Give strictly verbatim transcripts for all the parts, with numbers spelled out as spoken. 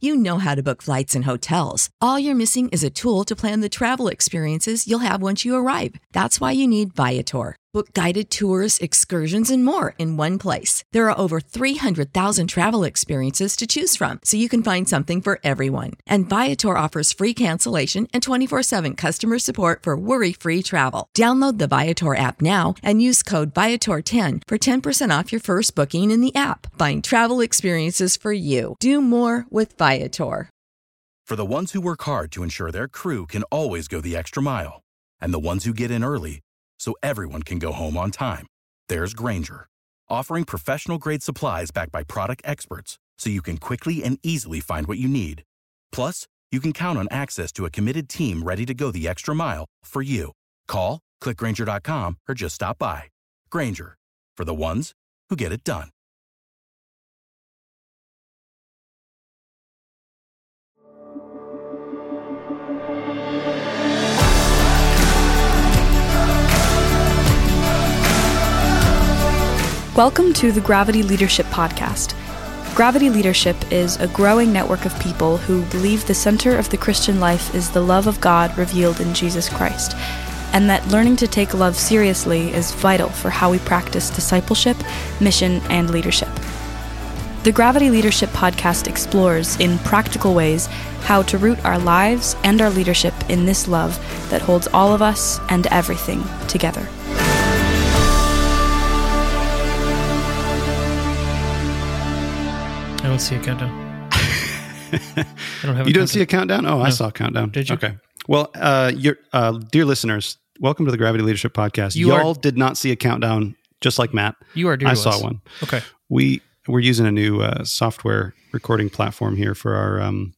You know how to book flights and hotels. All you're missing is a tool to plan the travel experiences you'll have once you arrive. That's why you need Viator. Book guided tours, excursions, and more in one place. There are over three hundred thousand travel experiences to choose from, so you can find something for everyone. And Viator offers free cancellation and twenty-four seven customer support for worry-free travel. Download the Viator app now and use code Viator ten for ten percent off your first booking in the app. Find travel experiences for you. Do more with Viator. For the ones who work hard to ensure their crew can always go the extra mile, and the ones who get in early so everyone can go home on time, there's Grainger, offering professional-grade supplies backed by product experts so you can quickly and easily find what you need. Plus, you can count on access to a committed team ready to go the extra mile for you. Call, click Grainger dot com, or just stop by. Grainger, for the ones who get it done. Welcome to the Gravity Leadership Podcast. Gravity Leadership is a growing network of people who believe the center of the Christian life is the love of God revealed in Jesus Christ, and that learning to take love seriously is vital for how we practice discipleship, mission, and leadership. The Gravity Leadership Podcast explores, in practical ways, how to root our lives and our leadership in this love that holds all of us and everything together. I don't see a countdown. I don't have. You don't see a countdown? Oh, no. I saw a countdown. Did you? Okay. Well, uh, your uh, dear listeners, welcome to the Gravity Leadership Podcast. You Y'all are, did not see a countdown, just like Matt. You are dear I to saw us. one. Okay. We we're using a new uh, software recording platform here for our um,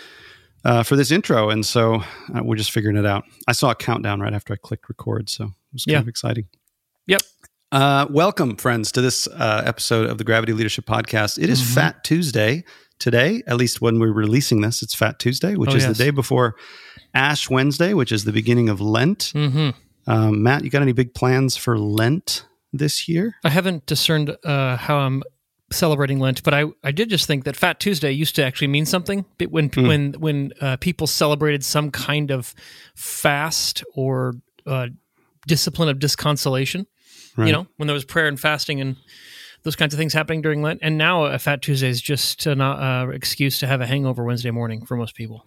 uh, for this intro, and so uh, we're just figuring it out. I saw a countdown right after I clicked record, so it was kind yeah. of exciting. Yep. Uh, welcome, friends, to this uh, episode of the Gravity Leadership Podcast. It is mm-hmm. Fat Tuesday today, at least when we're releasing this. It's Fat Tuesday, which oh, is yes. the day before Ash Wednesday, which is the beginning of Lent. Mm-hmm. Um, Matt, you got any big plans for Lent this year? I haven't discerned uh, how I'm celebrating Lent, but I, I did just think that Fat Tuesday used to actually mean something. When mm. when when uh, people celebrated some kind of fast or uh, discipline of disconsolation. Right. You know, when there was prayer and fasting and those kinds of things happening during Lent. And now a Fat Tuesday is just an uh, excuse to have a hangover Wednesday morning for most people.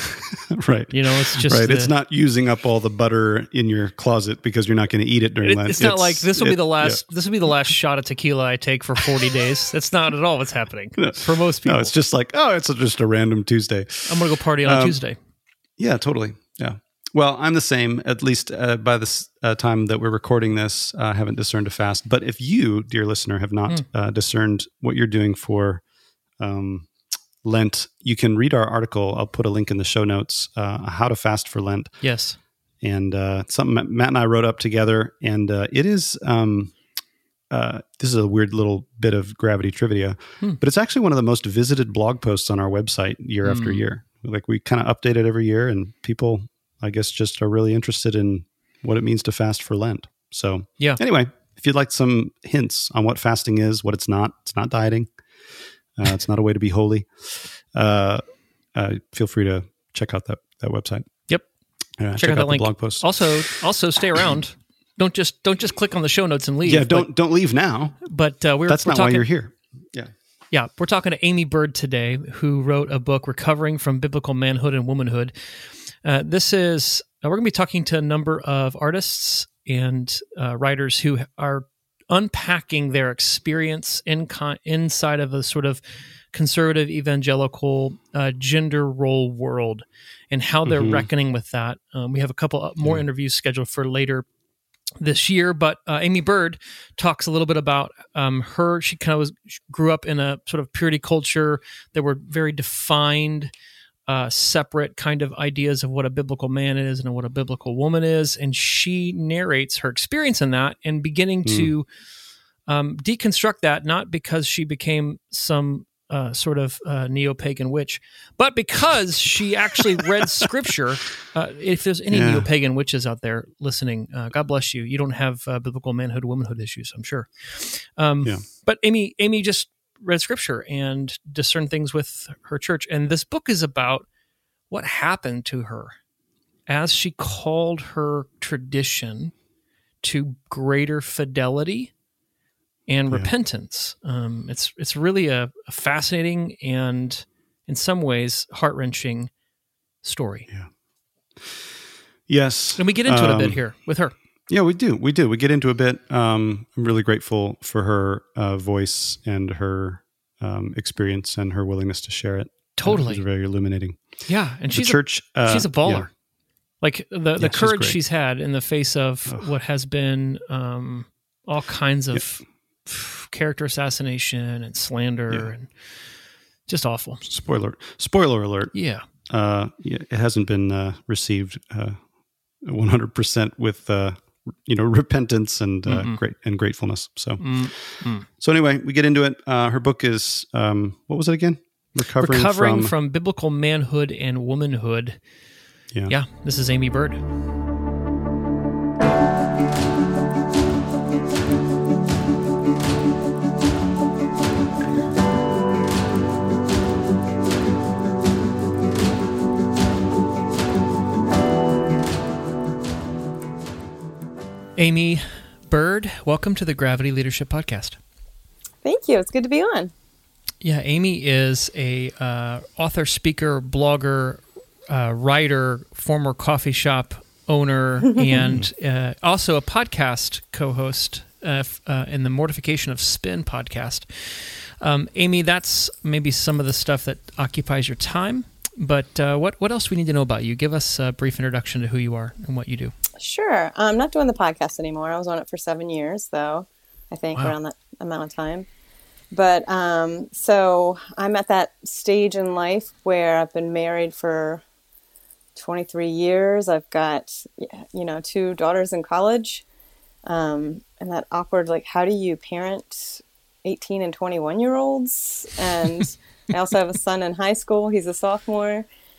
Right. You know, it's just... Right. The, it's not using up all the butter in your closet because you're not going to eat it during it, Lent. It's not it's, like, this will it, be the last yeah. This will be the last shot of tequila I take for forty days. That's not at all what's happening no. for most people. No, it's just like, oh, it's just a random Tuesday. I'm going to go party on um, Tuesday. Yeah, totally. Yeah. Well, I'm the same, at least uh, by the uh, time that we're recording this, I uh, haven't discerned a fast. But if you, dear listener, have not mm. uh, discerned what you're doing for um, Lent, you can read our article. I'll put a link in the show notes, uh, How to Fast for Lent. Yes. And uh, something Matt and I wrote up together. And uh, it is, um, uh, this is a weird little bit of Gravity trivia, hmm. but it's actually one of the most visited blog posts on our website year mm. after year. Like we kind of update it every year, and people... I guess just are really interested in what it means to fast for Lent. So yeah. Anyway, if you'd like some hints on what fasting is, what it's not, it's not dieting. Uh, it's not a way to be holy. Uh, uh, feel free to check out that, that website. Yep. Uh, check, check out, out that the link. blog post. Also, also stay around. Don't just don't just click on the show notes and leave. Yeah, don't but, don't leave now. But uh, we're that's we're not talking, why you're here. Yeah. Yeah, we're talking to Amy Bird today, who wrote a book, Recovering from Biblical Manhood and Womanhood. Uh, this is, uh, we're going to be talking to a number of artists and uh, writers who are unpacking their experience in con- inside of a sort of conservative evangelical uh, gender role world and how they're mm-hmm. reckoning with that. Um, we have a couple more yeah. interviews scheduled for later this year, but uh, Amy Bird talks a little bit about um, her. She kind of was, grew up in a sort of purity culture. There were very defined Uh, separate kind of ideas of what a biblical man is and what a biblical woman is. And she narrates her experience in that and beginning mm. to um, deconstruct that, not because she became some uh, sort of uh, neo-pagan witch, but because she actually read scripture. Uh, if there's any yeah. neo-pagan witches out there listening, uh, God bless you. You don't have uh, biblical manhood, womanhood issues, I'm sure. Um, yeah. But Amy, Amy just read scripture and discerned things with her church. And this book is about what happened to her as she called her tradition to greater fidelity and Yeah. repentance. Um, it's it's really a, a fascinating and, in some ways, heart-wrenching story. Yeah. Yes. And we get into it a bit Um, here with her. Yeah, we do. We do. We get into a bit. Um, I'm really grateful for her uh, voice and her um, experience and her willingness to share it. Totally. Uh, it was very illuminating. Yeah, and The she's church. a, uh, she's a baller. yeah. Like the the Yeah, she's courage great. she's had in the face of Ugh. what has been um, all kinds of character assassination and slander Yeah. and just awful. Spoiler. Spoiler alert. Yeah. Uh, yeah, it hasn't been uh, received uh, one hundred percent with uh, you know repentance and uh, Mm-mm. great and gratefulness. So Mm, mm. so anyway, we get into it. Uh, her book is um, what was it again? Recovering, Recovering from, from biblical manhood and womanhood. yeah. Yeah, this is Amy Bird. Amy Bird, welcome to the Gravity Leadership Podcast. Thank you. It's good to be on. Yeah, Amy is a uh, author, speaker, blogger, uh, writer, former coffee shop owner, and uh, also a podcast co-host uh, f- uh, in the Mortification of Spin podcast. Um, Amy, that's maybe some of the stuff that occupies your time, but uh, what, what else do we need to know about you? Give us a brief introduction to who you are and what you do. Sure. I'm not doing the podcast anymore. I was on it for seven years, though, I think, Wow. around that amount of time. But um, so I'm at that stage in life where I've been married for twenty-three years. I've got, you know, two daughters in college. Um, and that awkward, like, how do you parent eighteen and twenty-one year olds? And I also have a son in high school. He's a sophomore.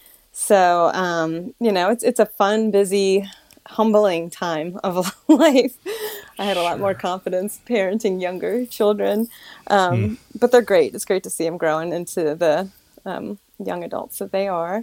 So, um, you know, it's it's a fun, busy, humbling time of life. I had a lot more confidence parenting younger children, um, Mm. but they're great. It's great to see them growing into the um, young adults that they are.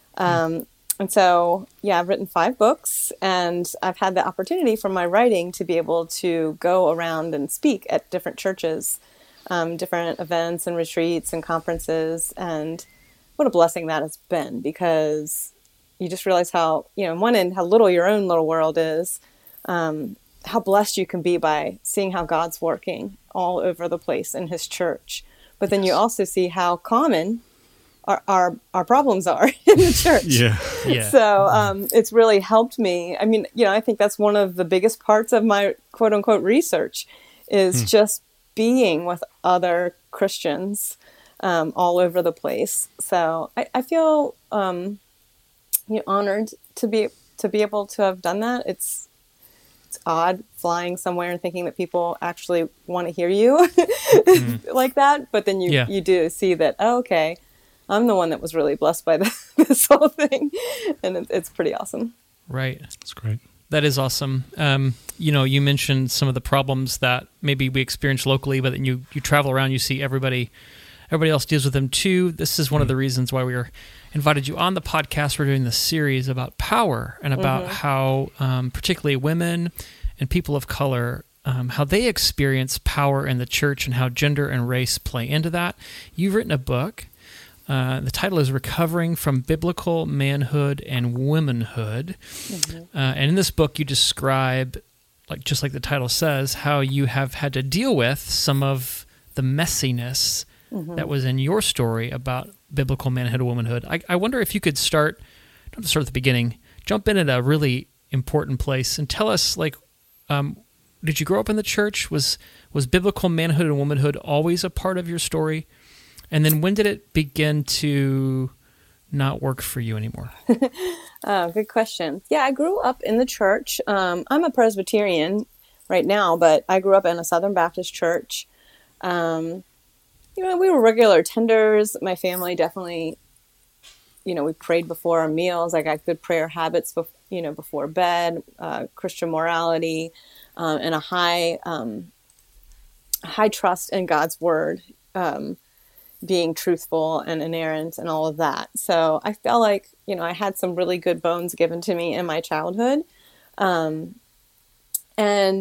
Um, and so, yeah, I've written five books, and I've had the opportunity from my writing to be able to go around and speak at different churches, um, different events and retreats and conferences. And what a blessing that has been, because you just realize how, you know, on one end, how little your own little world is, um, how blessed you can be by seeing how God's working all over the place in his church. But then you also see how common our, our, our problems are in the church. Yeah. Yeah. So um, it's really helped me. I mean, you know, I think that's one of the biggest parts of my quote unquote research is just being with other Christians um, all over the place. So I, I feel um, you know, honored to be to be able to have done that. It's it's odd flying somewhere and thinking that people actually want to hear you mm. like that. But then you, Yeah. you do see that, oh, okay, I'm the one that was really blessed by the, this whole thing. And it, it's pretty awesome. Right. That's great. That is awesome. Um, you know, you mentioned some of the problems that maybe we experience locally, but then you, you travel around, you see everybody everybody else deals with them too. This is one of the reasons why we were invited you on the podcast. We're doing this series about power and about Mm-hmm. how um, particularly women and people of color, um, how they experience power in the church and how gender and race play into that. You've written a book. Uh, the title is Recovering from Biblical Manhood and Womanhood. Mm-hmm. Uh, and in this book, you describe, like just like the title says, how you have had to deal with some of the messiness mm-hmm. that was in your story about biblical manhood and womanhood. I, I wonder if you could start, don't have to start at the beginning, jump in at a really important place and tell us, like, um, did you grow up in the church? Was was biblical manhood and womanhood always a part of your story? And then when did it begin to not work for you anymore? Oh, good question. Yeah, I grew up in the church. Um, I'm a Presbyterian right now, but I grew up in a Southern Baptist church. Um, you know, we were regular attenders. My family definitely, you know, we prayed before our meals. I got good prayer habits, bef- you know, before bed, uh, Christian morality, um, and a high, um, high trust in God's word. um, being truthful and inerrant and all of that. So I felt like, you know, I had some really good bones given to me in my childhood. Um, and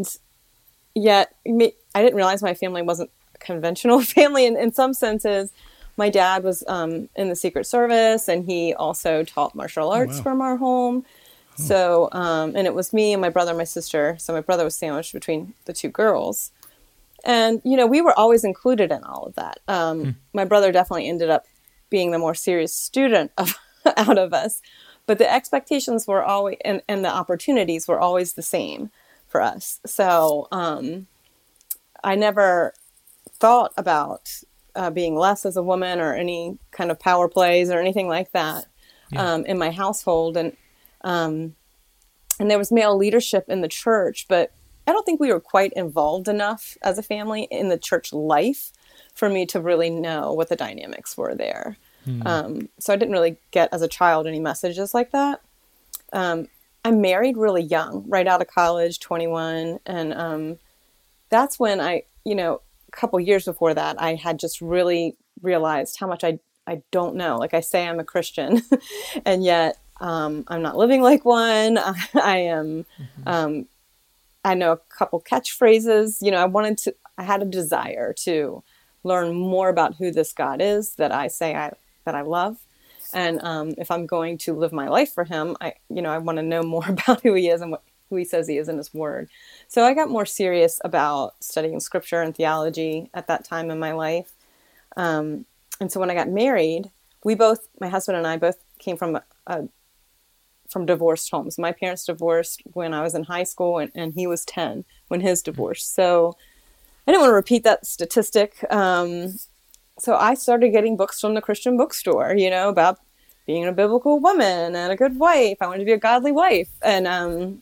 yet I didn't realize my family wasn't a conventional family in, in some senses. My dad was um, in the Secret Service, and he also taught martial arts oh, wow. from our home. Oh. So, um, and it was me and my brother and my sister. So my brother was sandwiched between the two girls. And, you know, we were always included in all of that. Um, hmm. My brother definitely ended up being the more serious student of, out of us. But the expectations were always, and, and the opportunities were always the same for us. So um, I never thought about uh, being less as a woman or any kind of power plays or anything like that yeah. um, in my household. And um, and there was male leadership in the church, but I don't think we were quite involved enough as a family in the church life for me to really know what the dynamics were there. Hmm. Um, so I didn't really get as a child any messages like that. Um, I married really young, right out of college, twenty-one. And um, that's when I, you know, a couple years before that, I had just really realized how much I, I don't know. Like I say, I'm a Christian and yet um, I'm not living like one. I, I am, mm-hmm. um, I know a couple catchphrases. You know, I wanted to, I had a desire to learn more about who this God is that I say I, that I love. And um, if I'm going to live my life for him, I, you know, I want to know more about who he is and what, who he says he is in his word. So I got more serious about studying scripture and theology at that time in my life. Um, and so when I got married, we both, my husband and I both came from a, a from divorced homes. My parents divorced when I was in high school, and, and he was ten when his divorced. So I didn't want to repeat that statistic. Um, so I started getting books from the Christian bookstore, you know, about being a biblical woman and a good wife. I wanted to be a godly wife. And um,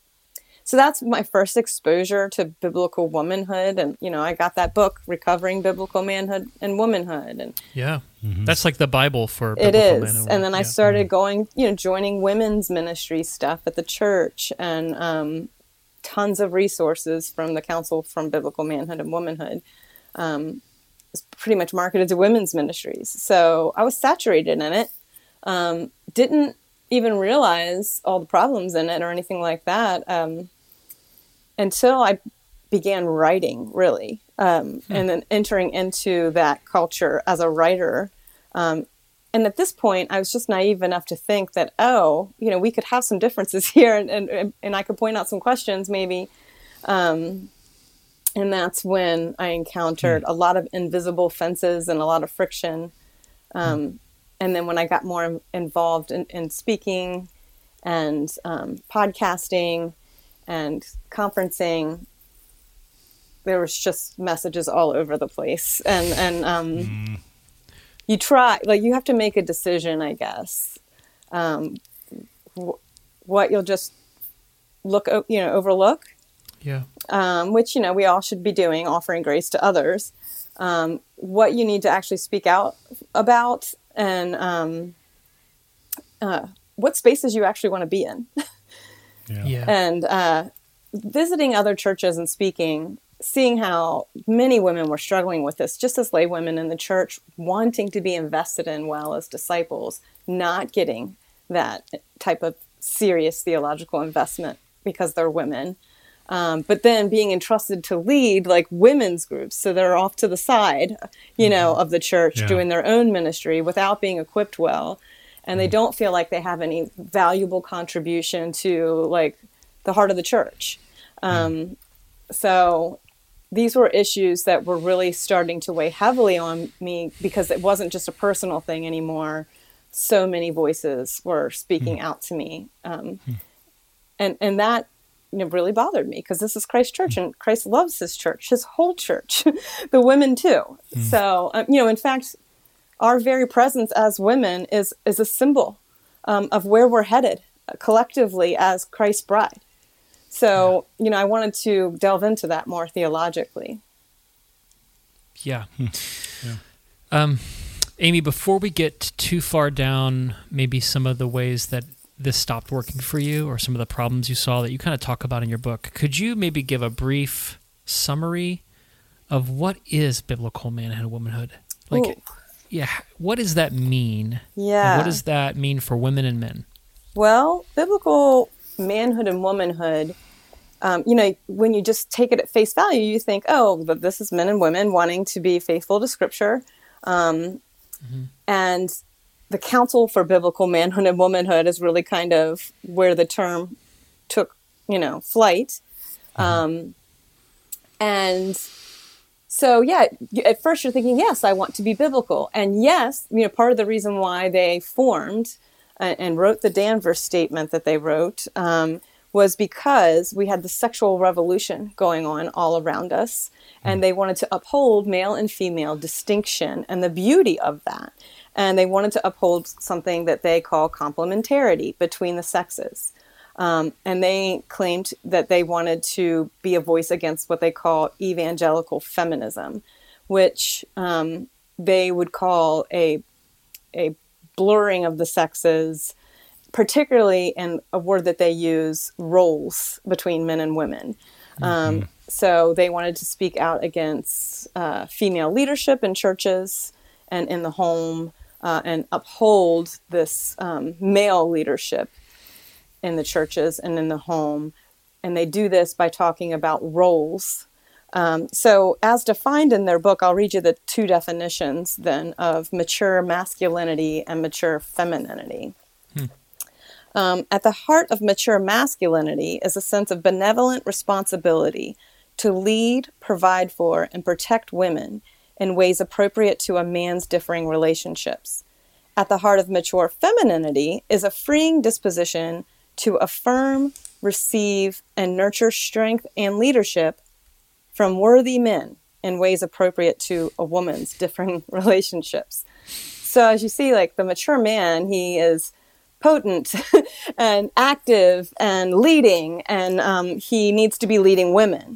so that's my first exposure to biblical womanhood. And, you know, I got that book, Recovering Biblical Manhood and Womanhood. And yeah, mm-hmm. that's like the Bible for biblical it is. Man and, and then yeah. I started mm-hmm. going, you know, joining women's ministry stuff at the church, and um, tons of resources from the Council from Biblical Manhood and Womanhood. Um, it's pretty much marketed to women's ministries. So I was saturated in it. Um, didn't even realize all the problems in it or anything like that. Um, until I began writing, really, um, hmm. and then entering into that culture as a writer. Um, and at this point, I was just naive enough to think that, oh, you know, we could have some differences here, and, and, and I could point out some questions maybe. Um, and that's when I encountered hmm. a lot of invisible fences and a lot of friction. Um, hmm. And then when I got more involved in, in speaking and um, podcasting and conferencing, there was just messages all over the place. And, and um, mm. you try, like you have to make a decision, I guess, um, w- what you'll just look, you know, overlook. Yeah. Um, which, you know, we all should be doing, offering grace to others. Um, what you need to actually speak out about, and um, uh, what spaces you actually want to be in. Yeah. Yeah. And uh, visiting other churches and speaking, seeing how many women were struggling with this, just as lay women in the church, wanting to be invested in well as disciples, not getting that type of serious theological investment because they're women. Um, but then being entrusted to lead like women's groups. So they're off to the side, you mm-hmm. know, of the church, yeah. doing their own ministry without being equipped well. And they don't feel like they have any valuable contribution to like the heart of the church. Um, mm. So these were issues that were really starting to weigh heavily on me because it wasn't just a personal thing anymore. So many voices were speaking mm. out to me. Um, mm. and, and that, you know, really bothered me because this is Christ's church and Christ loves his church, his whole church, the women too. Mm. So, um, you know, in fact, our very presence as women is is a symbol um, of where we're headed uh, collectively as Christ's bride. So, yeah. you know, I wanted to delve into that more theologically. Yeah. Hmm. yeah. Um, Amy, before we get too far down, maybe some of the ways that this stopped working for you or some of the problems you saw that you kind of talk about in your book, could you maybe give a brief summary of what is biblical manhood and womanhood. Like, Ooh. yeah, what does that mean? Yeah. And what does that mean for women and men? Well, biblical manhood and womanhood, um, you know, when you just take it at face value, you think, oh, but this is men and women wanting to be faithful to Scripture. Um, mm-hmm. And the Council for Biblical Manhood and Womanhood is really kind of where the term took, you know, flight. Mm-hmm. Um, and so, yeah, at first you're thinking, yes, I want to be biblical. And yes, you know, part of the reason why they formed uh, and wrote the Danvers Statement that they wrote um, was because we had the sexual revolution going on all around us. And they wanted to uphold male and female distinction and the beauty of that. And they wanted to uphold something that they call complementarity between the sexes. Um, and they claimed that they wanted to be a voice against what they call evangelical feminism, which um, they would call a, a blurring of the sexes, particularly in a word that they use, roles between men and women. Mm-hmm. Um, so they wanted to speak out against uh, female leadership in churches and in the home, uh, and uphold this um, male leadership in the churches and in the home. And they do this by talking about roles. Um, so as defined in their book, I'll read you the two definitions then of mature masculinity and mature femininity. Hmm. Um, at the heart of mature masculinity is a sense of benevolent responsibility to lead, provide for, and protect women in ways appropriate to a man's differing relationships. At the heart of mature femininity is a freeing disposition to affirm, receive, and nurture strength and leadership from worthy men in ways appropriate to a woman's differing relationships. So as you see, like the mature man, he is potent and active and leading, and um, he needs to be leading women.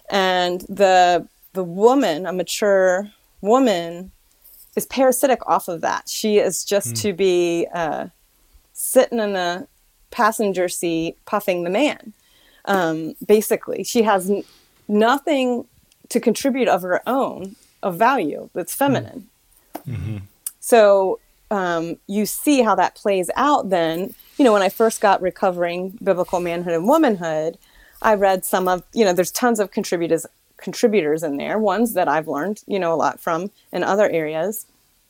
And the the woman, a mature woman, is parasitic off of that. She is just mm. to be uh, sitting in the passenger seat, puffing the man. Um, basically, she has n- nothing to contribute of her own of value that's feminine. Mm-hmm. So um, you see how that plays out then. You know, when I first got Recovering Biblical Manhood and Womanhood, I read some of, you know, there's tons of contributors contributors in there, ones that I've learned, you know, a lot from in other areas.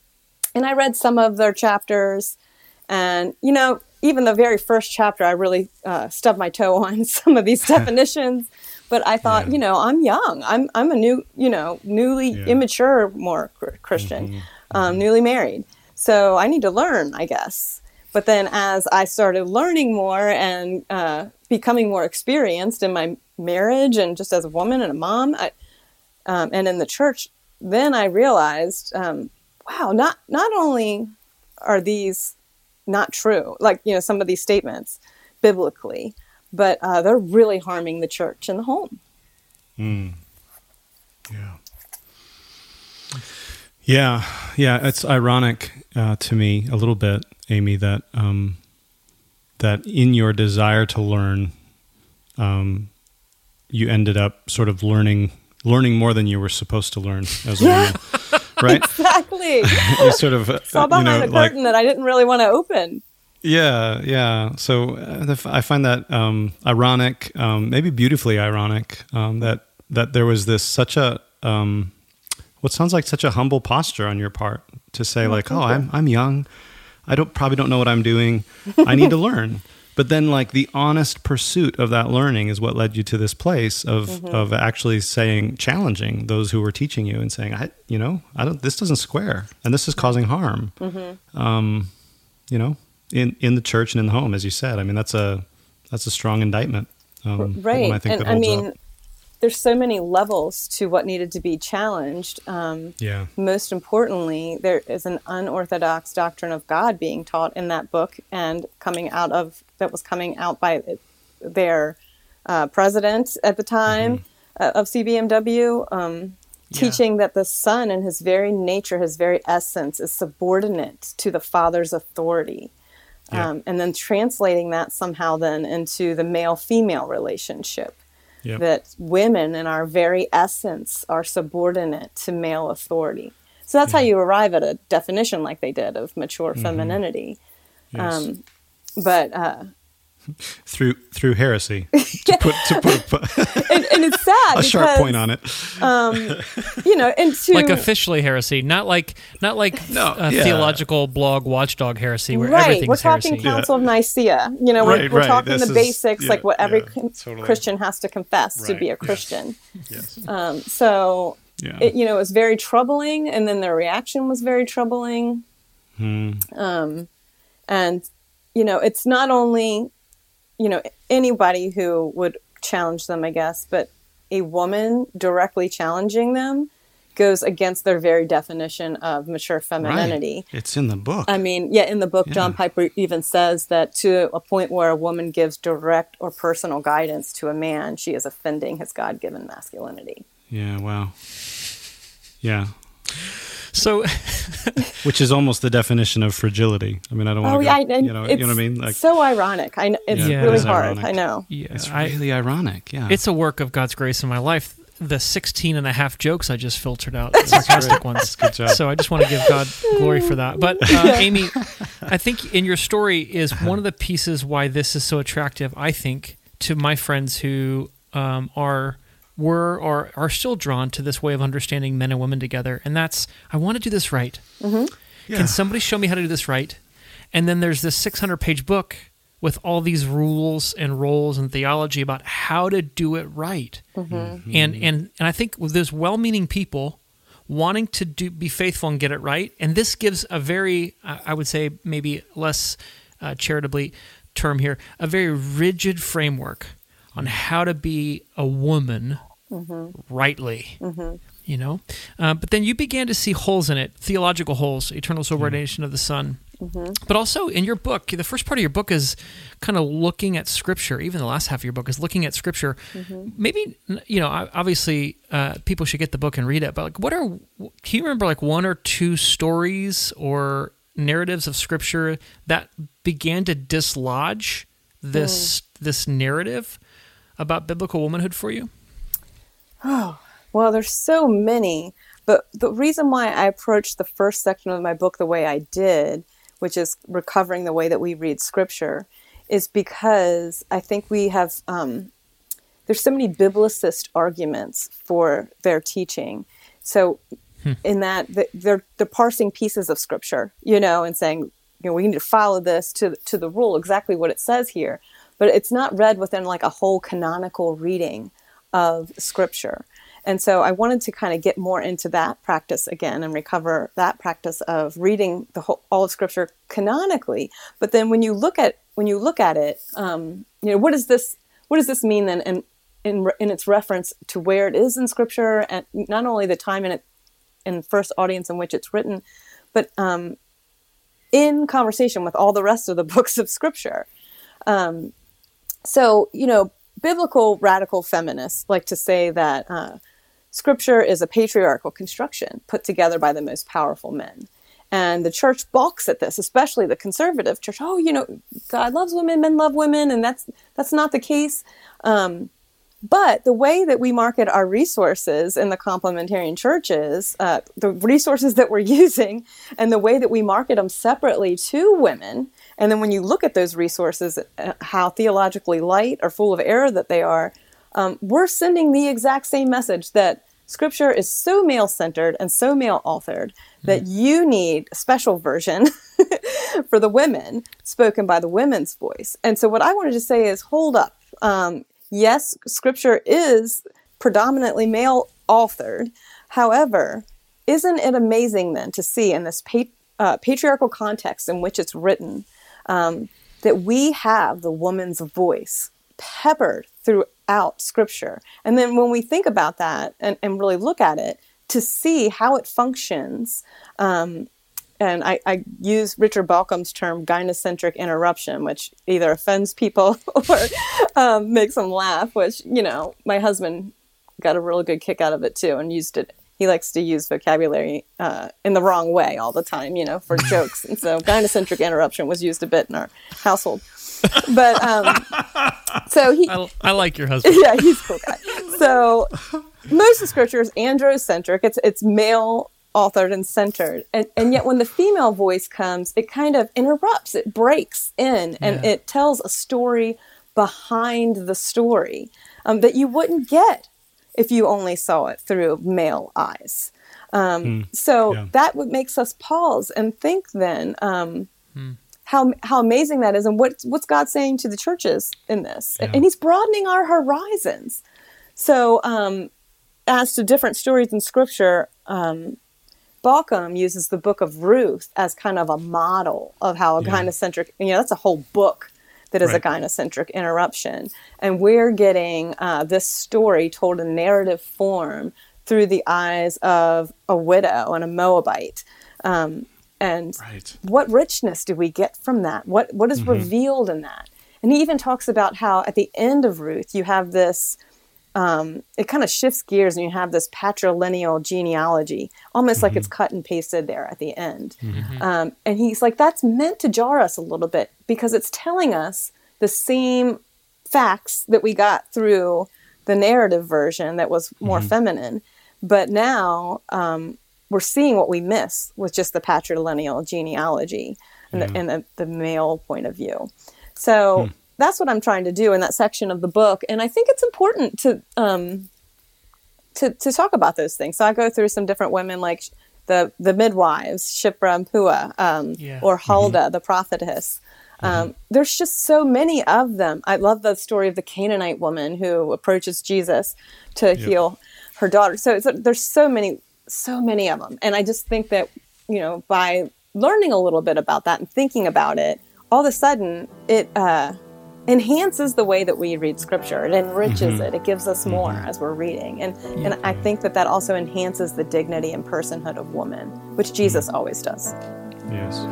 And I read some of their chapters, and, you know, even the very first chapter, I really uh, stubbed my toe on some of these definitions. But I thought, yeah. you know, I'm young. I'm I'm a new, you know, newly yeah. immature, more Christian, mm-hmm. um, mm-hmm. newly married. So I need to learn, I guess. But then as I started learning more and uh, becoming more experienced in my marriage and just as a woman and a mom, I, um, and in the church, then I realized, um, wow, not not only are these not true, like, you know, some of these statements biblically, but uh, they're really harming the church and the home. Mm. Yeah. Yeah. Yeah. It's ironic uh, to me a little bit, Amy, that, um, that in your desire to learn, um, you ended up sort of learning, learning more than you were supposed to learn as a yeah. woman. Right? Exactly. You sort of uh, saw behind you know, a curtain like, that I didn't really want to open. Yeah, yeah. So uh, I find that um, ironic, um, maybe beautifully ironic, um, that that there was this such a um, what sounds like such a humble posture on your part to say, oh, like, oh, I'm I'm young, I don't probably don't know what I'm doing, I need to learn. But then, like, the honest pursuit of that learning is what led you to this place of mm-hmm. of actually saying, challenging those who were teaching you and saying, I, you know, I don't. This doesn't square, and this is causing harm. Mm-hmm. Um, you know, in, in the church and in the home, as you said. I mean, that's a that's a strong indictment. Um, right, one I think and that I holds mean, up. There's so many levels to what needed to be challenged. Um, yeah. Most importantly, there is an unorthodox doctrine of God being taught in that book and coming out of that was coming out by their uh, president at the time mm-hmm. uh, of C B M W, um, yeah. teaching that the Son in his very nature, his very essence, is subordinate to the Father's authority. Yeah. Um, and then translating that somehow then into the male-female relationship. Yep. that women in our very essence are subordinate to male authority. So that's yeah. how you arrive at a definition like they did of mature mm-hmm. femininity. Yes. Um, but uh, through through heresy, to put to put a, and, and it's sad a because, sharp point on it. Um, you know, and to, like officially heresy, not like not like no, a yeah. theological blog watchdog heresy where right. everything's we're talking heresy. Council yeah. of Nicaea. You know, right, we're, we're right. talking this the is, basics, yeah, like what every yeah, totally. Christian has to confess right. to be a yes. Christian. Yes. Um, so. Yeah. It, you know, it was very troubling, and then their reaction was very troubling. Hmm. Um, and, you know, it's not only, you know, anybody who would challenge them, I guess, but a woman directly challenging them goes against their very definition of mature femininity. Right. It's in the book. I mean, yeah, in the book, yeah. John Piper even says that to a point where a woman gives direct or personal guidance to a man, she is offending his God-given masculinity. Yeah, wow. Yeah. So, which is almost the definition of fragility. I mean, I don't want oh, to, yeah, go, you know, you know what I mean? Like, so ironic. I know, it's yeah, really it hard. ironic. I know. Yeah, it's I, really ironic. Yeah. It's a work of God's grace in my life. The sixteen and a half jokes I just filtered out, sarcastic ones. Good job. So I just want to give God glory for that. But uh, Amy, I think in your story is one of the pieces why this is so attractive, I think, to my friends who um, are were or are still drawn to this way of understanding men and women together. And that's, I want to do this right. Mm-hmm. Yeah. Can somebody show me how to do this right? And then there's this six hundred page book with all these rules and roles and theology about how to do it right. Mm-hmm. Mm-hmm. And, and and I think with those well-meaning people wanting to do, be faithful and get it right, and this gives a very, I would say maybe less uh, charitably term here, a very rigid framework on how to be a woman mm-hmm. rightly. Mm-hmm. You know, uh, but then you began to see holes in it, theological holes, eternal subordination mm-hmm. of the Son. Mm-hmm. But also in your book, the first part of your book is kind of looking at Scripture. Even the last half of your book is looking at Scripture. Mm-hmm. Maybe, you know, obviously uh, people should get the book and read it. But like, what are? Can you remember like one or two stories or narratives of Scripture that began to dislodge this mm. this narrative about biblical womanhood for you? Oh. Well, there's so many, but the reason why I approached the first section of my book the way I did, which is recovering the way that we read Scripture, is because I think we have, um, there's so many biblicist arguments for their teaching. So hmm. in that, they're, they're parsing pieces of Scripture, you know, and saying, you know, we need to follow this to, to the rule, exactly what it says here. But it's not read within like a whole canonical reading of Scripture. And so I wanted to kind of get more into that practice again and recover that practice of reading the whole, all of Scripture canonically. But then when you look at when you look at it, um, you know, what does this what does this mean then in, in in its reference to where it is in Scripture, and not only the time in it in first audience in which it's written, but um, in conversation with all the rest of the books of Scripture. Um, so you know, biblical radical feminists like to say that. Uh, Scripture is a patriarchal construction put together by the most powerful men. And the church balks at this, especially the conservative church. Oh, you know, God loves women, men love women, and that's that's not the case. Um, but the way that we market our resources in the complementarian churches, uh, the resources that we're using, and the way that we market them separately to women, and then when you look at those resources, uh, how theologically light or full of error that they are, Um, we're sending the exact same message that Scripture is so male-centered and so male-authored that mm. you need a special version for the women, spoken by the women's voice. And so what I wanted to say is, hold up. Um, yes, Scripture is predominantly male-authored. However, isn't it amazing then to see in this pa- uh, patriarchal context in which it's written um, that we have the woman's voice peppered throughout Scripture. And then when we think about that and, and really look at it to see how it functions, um, and I, I use Richard Balcom's term gynocentric interruption, which either offends people or um, makes them laugh, which, you know, my husband got a really good kick out of it too and used it. He likes to use vocabulary uh, in the wrong way all the time, you know, for jokes. And so gynocentric interruption was used a bit in our household. But um, So he, I, I like your husband. Yeah, he's a cool guy. So most of scripture is androcentric. It's it's male authored and centered, and and yet when the female voice comes, it kind of interrupts. It breaks in, and yeah. it tells a story behind the story um, that you wouldn't get if you only saw it through male eyes. Um, mm, so yeah. that what makes us pause and think then um, mm. how how amazing that is, and what what's God saying to the churches in this? Yeah. And He's broadening our horizons. So um, as to different stories in Scripture, um, Bauckham uses the book of Ruth as kind of a model of how a yeah. gynocentric, you know, that's a whole book that is right. a gynocentric interruption. And we're getting uh, this story told in narrative form through the eyes of a widow and a Moabite. Um, and right. what richness do we get from that? What What is mm-hmm. revealed in that? And he even talks about how at the end of Ruth, you have this, um, it kind of shifts gears and you have this patrilineal genealogy, almost mm-hmm. like it's cut and pasted there at the end. Mm-hmm. Um, and he's like, that's meant to jar us a little bit because it's telling us the same facts that we got through the narrative version that was more mm-hmm. feminine. But now um, we're seeing what we miss with just the patrilineal genealogy and, yeah. the, and the, the male point of view. So hmm. that's what I'm trying to do in that section of the book. And I think it's important to um, to, to talk about those things. So I go through some different women like the, the midwives, Shiphrah and Puah, um, yeah. or Huldah, mm-hmm. the prophetess. Um, mm-hmm. There's just so many of them. I love the story of the Canaanite woman who approaches Jesus to yep. heal her daughter. So it's, there's so many, so many of them. And I just think that, you know, by learning a little bit about that and thinking about it, all of a sudden it uh, enhances the way that we read Scripture. It enriches mm-hmm. it. It gives us more mm-hmm. as we're reading. And, yeah. and I think that that also enhances the dignity and personhood of woman, which Jesus mm-hmm. always does. Yes.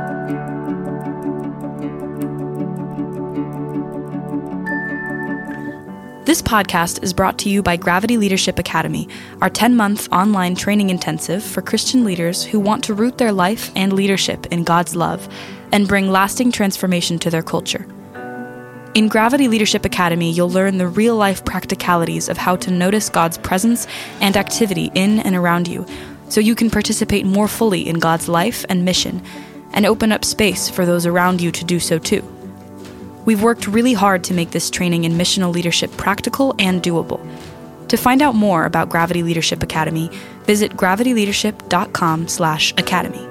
This podcast is brought to you by Gravity Leadership Academy, our ten-month online training intensive for Christian leaders who want to root their life and leadership in God's love and bring lasting transformation to their culture. In Gravity Leadership Academy, you'll learn the real-life practicalities of how to notice God's presence and activity in and around you, so you can participate more fully in God's life and mission, and open up space for those around you to do so too. We've worked really hard to make this training in missional leadership practical and doable. To find out more about Gravity Leadership Academy, visit gravityleadership.com slash academy.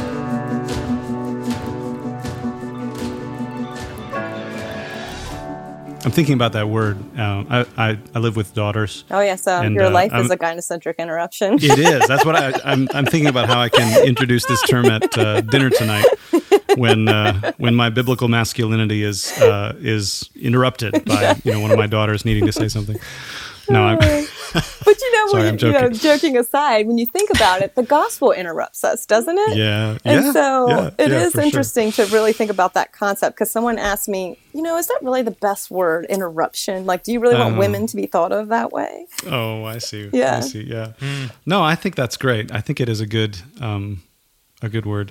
I'm thinking about that word. Um, I, I I live with daughters. Oh yeah, so and, your uh, life I'm, is a gynocentric interruption. It is. That's what I, I'm. I'm thinking about how I can introduce this term at uh, dinner tonight, when uh, when my biblical masculinity is uh, is interrupted by you know one of my daughters needing to say something. No, I'm. But you know, Sorry, when, I'm joking. You know, joking aside, when you think about it, the gospel interrupts us, doesn't it? Yeah, and yeah, so yeah, it yeah, is interesting sure. to really think about that concept. Because someone asked me, you know, is that really the best word, interruption? Like, do you really want uh, women to be thought of that way? Oh, I see. Yeah, I see. Yeah. Mm. No, I think that's great. I think it is a good, um, a good word.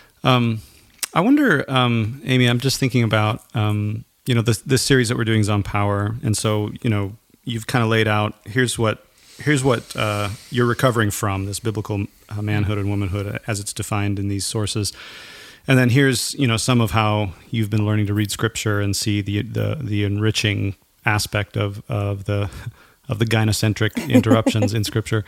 Um, I wonder, um, Amy. I'm just thinking about, um, you know, this this series that we're doing is on power, and so you know. You've kind of laid out, here's what here's what uh, you're recovering from, this biblical uh, manhood and womanhood as it's defined in these sources. And then here's, you know, some of how you've been learning to read Scripture and see the the, the enriching aspect of, of the of the gynocentric interruptions in Scripture.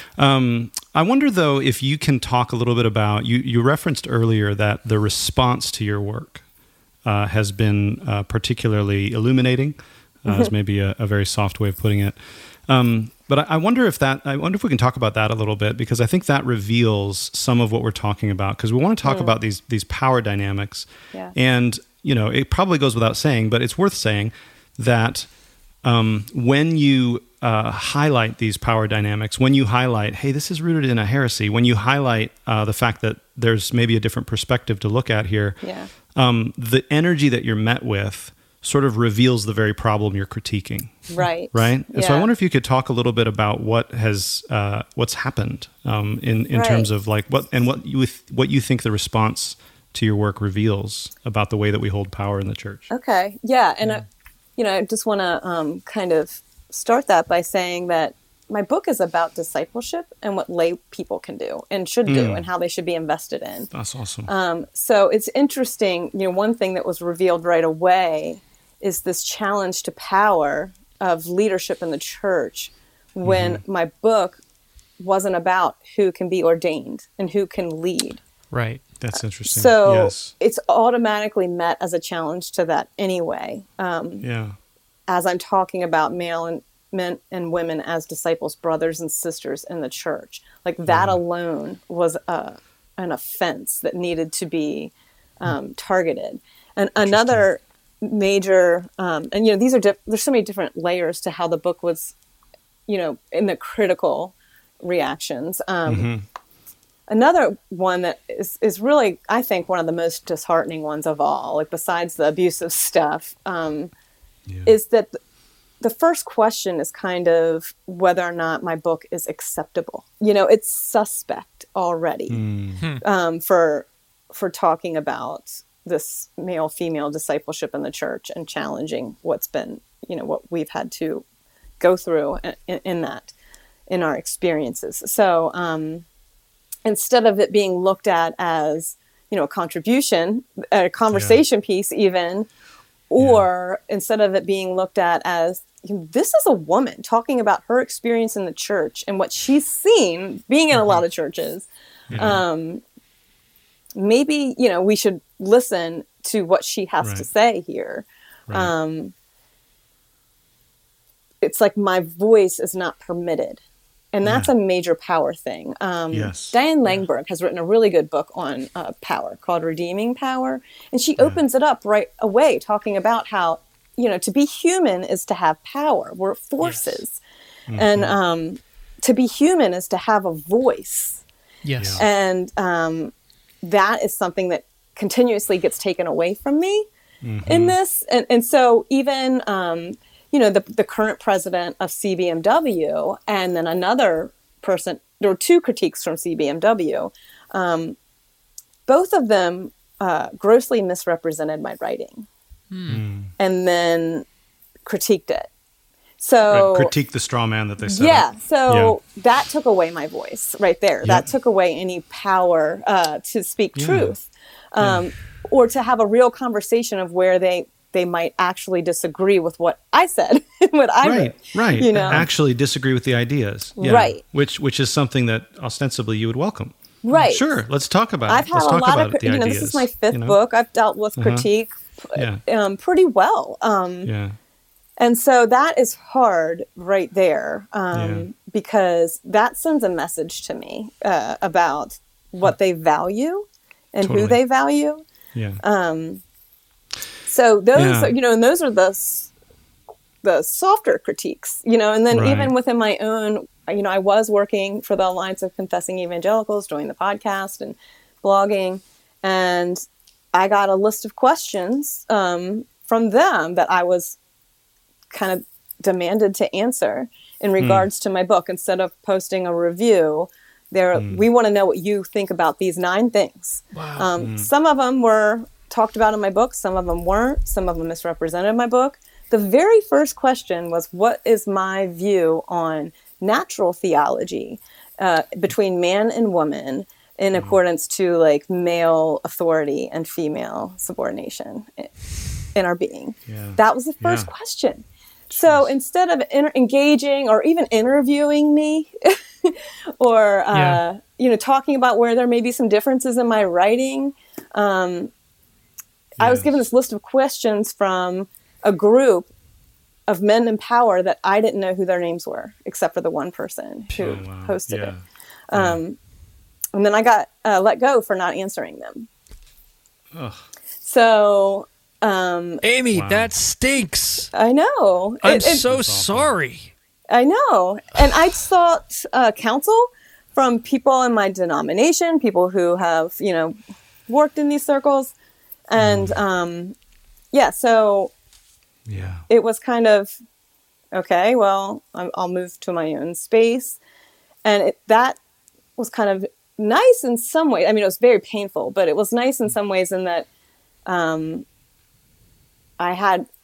Um, I wonder, though, if you can talk a little bit about, you, you referenced earlier that the response to your work uh, has been uh, particularly illuminating. Uh, is maybe a, a very soft way of putting it. Um, but I, I wonder if that, I wonder if we can talk about that a little bit, because I think that reveals some of what we're talking about, because we want to talk mm. about these these power dynamics. Yeah. And, you know, it probably goes without saying, but it's worth saying that um, when you uh, highlight these power dynamics, when you highlight, hey, this is rooted in a heresy, when you highlight uh, the fact that there's maybe a different perspective to look at here, yeah. um, the energy that you're met with sort of reveals the very problem you're critiquing. Right. Right? And yeah. so I wonder if you could talk a little bit about what has, uh, what's happened um, in, in right. terms of like what, and what you, what you think the response to your work reveals about the way that we hold power in the church. Okay. Yeah. And yeah. I, you know, I just want to um, kind of start that by saying that my book is about discipleship and what lay people can do and should do Mm. and how they should be invested in. That's awesome. Um, so it's interesting, you know, one thing that was revealed right away is this challenge to power of leadership in the church when Mm-hmm. my book wasn't about who can be ordained and who can lead. Right. That's interesting. So yes. it's automatically met as a challenge to that anyway. Um, Yeah. as I'm talking about male and men and women as disciples, brothers and sisters in the church, like that alone was a, an offense that needed to be um, targeted. And another major, um, and you know, these are diff- there's so many different layers to how the book was, you know, in the critical reactions. Um, Mm-hmm. Another one that is, is really, I think, one of the most disheartening ones of all, like besides the abusive stuff, um, Yeah. is that th- the first question is kind of whether or not my book is acceptable. You know, it's suspect already Mm. um, for for talking about this male-female discipleship in the church and challenging what's been, you know, what we've had to go through in, in that, in our experiences. So um, instead of it being looked at as, you know, a contribution, a conversation piece even, or instead of it being looked at as, you know, this is a woman talking about her experience in the church and what she's seen being in a lot of churches. Um, maybe, you know, we should listen to what she has Right. to say here. Right. Um, it's like my voice is not permitted. And that's Yeah. a major power thing. Um, Yes. Diane Langberg has written a really good book on uh, power called Redeeming Power. And she opens it up right away, talking about how, you know, to be human is to have power. We're forces. And um, to be human is to have a voice. Yes. And um, that is something that continuously gets taken away from me in this. And, and so even... Um, you know, the the current president of C B M W and then another person, there were two critiques from C B M W. Um, both of them uh, grossly misrepresented my writing and then critiqued it. So Right. Critique the straw man that they set yeah, up. so that took away my voice right there. That took away any power uh, to speak Yeah. truth um, or to have a real conversation of where they they might actually disagree with what I said, what I Right, wrote, right. you know? Actually disagree with the ideas. Yeah. Right. Which which is something that ostensibly you would welcome. Right. Sure, let's talk about I've it. had Let's a talk lot about of, the you know, ideas. this is my fifth you know? book. I've dealt with critique Yeah. um, pretty well. Um, Yeah. And so that is hard right there um, Yeah. because that sends a message to me uh, about what they value and Totally. who they value. Yeah. Um, so those, Yeah. are, you know, and those are the s- the softer critiques, you know, and then Right. even within my own, you know, I was working for the Alliance of Confessing Evangelicals, doing the podcast and blogging, and I got a list of questions um, from them that I was kind of demanded to answer in regards to my book. Instead of posting a review, there we want to know what you think about these nine things. Wow. Um, Some of them were talked about in my book, some of them weren't, some of them misrepresented my book. The very first question was, what is my view on natural theology uh, between man and woman in accordance to like male authority and female subordination in our being? Yeah. That was the first Yeah. question. So instead of inter- engaging or even interviewing me or, uh, Yeah. you know, talking about where there may be some differences in my writing, um, I was Yes. given this list of questions from a group of men in power that I didn't know who their names were, except for the one person who Oh, wow. posted Yeah. it. Um, and then I got uh, let go for not answering them. Ugh. So um, Amy, Wow. that stinks. I know. I'm It- it- so That's awful. sorry. I know. And I sought uh, counsel from people in my denomination, people who have, you know, worked in these circles. And um, yeah, so Yeah. it was kind of, okay, well, I'm, I'll move to my own space. And it, that was kind of nice in some ways. I mean, it was very painful, but it was nice in some ways in that um, I had